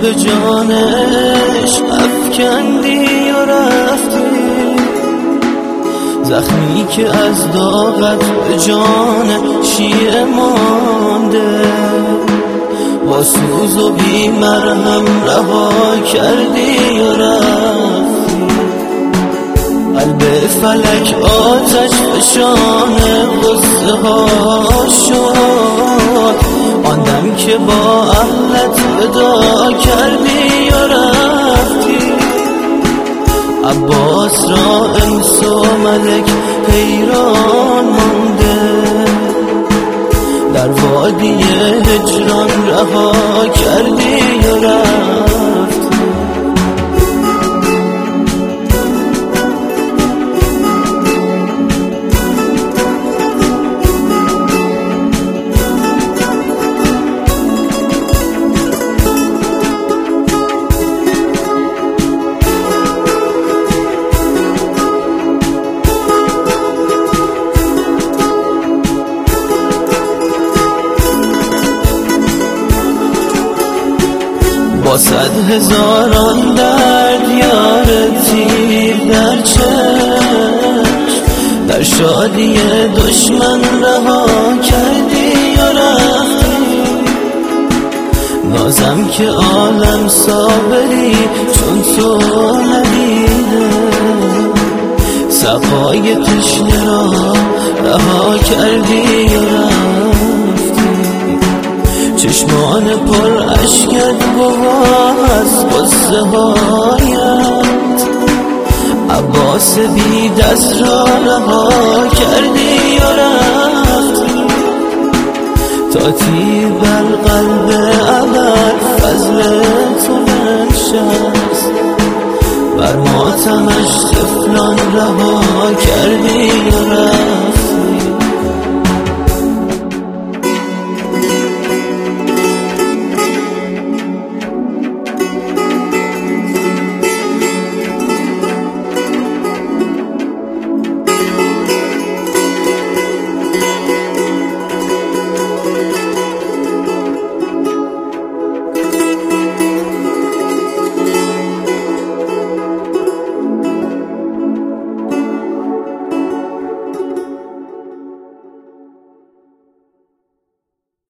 به جانش افکندی و رفتی، زخمی که از داغت به جان شیعه مانده، با سوز و بی مرهم رها کردی و رفتی. قلب فلک آتش فشان غصه ها شد، آن دم که با اهلت ودا کردی و رفتی. عباس را انس و ملک حیران مانده، در وادی هجران رها کردی و رفتی. با 100,000 درد یار تیر در چشم، در شادی دشمن رها کردی و رفتی. نازم که عالم صابری چون تو ندیده، سقای تشنه را رها کردی و رفتی. چشمان پر اشکت گواه از غصه هایت، عباس بی دست را رها کردی و رفتی. تا تیر بر قلب ابد فضل تو ننشست، بر ماتمش طفلان رها کردی و رفتی.